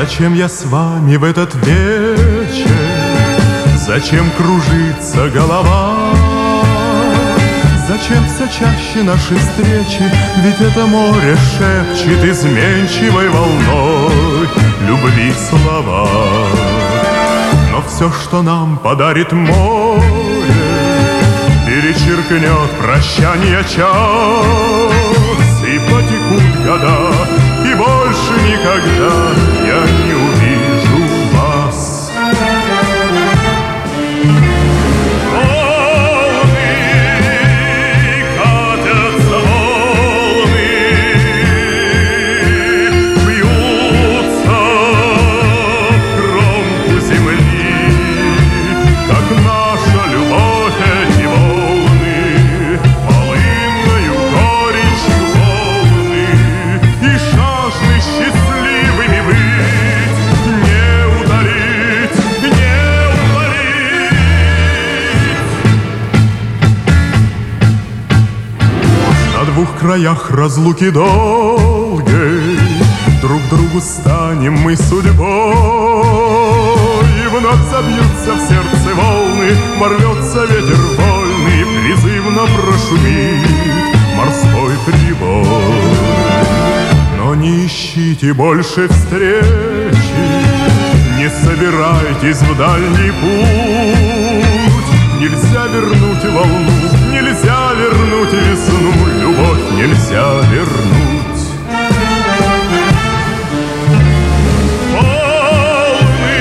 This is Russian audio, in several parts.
Зачем я с вами в этот вечер? Зачем кружится голова? Зачем все чаще наши встречи? Ведь это море шепчет изменчивой волной любви слова. Но все, что нам подарит море, перечеркнет прощанье час, и потекут года, и больше никогда я не увижу вас. В краях разлуки долгой друг другу станем мы судьбой, и вновь забьются в сердце волны, ворвется ветер вольный, призывно прошумит морской прибой. Но не ищите больше встречи, не собирайтесь в дальний путь. Нельзя вернуть волну, нельзя вернуть весну, любовь нельзя вернуть. Волны,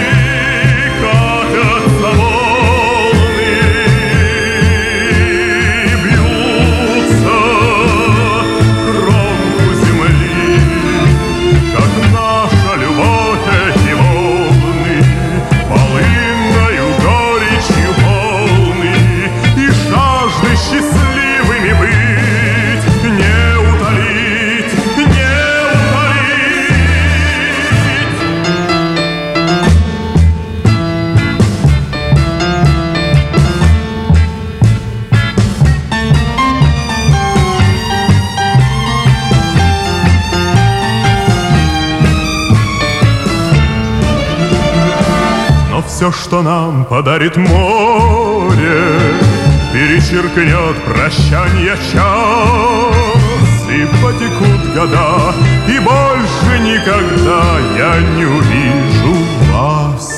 катятся волны, бьются в кромку земли, как наша любовь эти волны, полынною горечью счастливыми быть, не утолить, не утолить. Но все, что нам подарит море, перечеркнет прощанье час, и потекут года, и больше никогда я не увижу вас.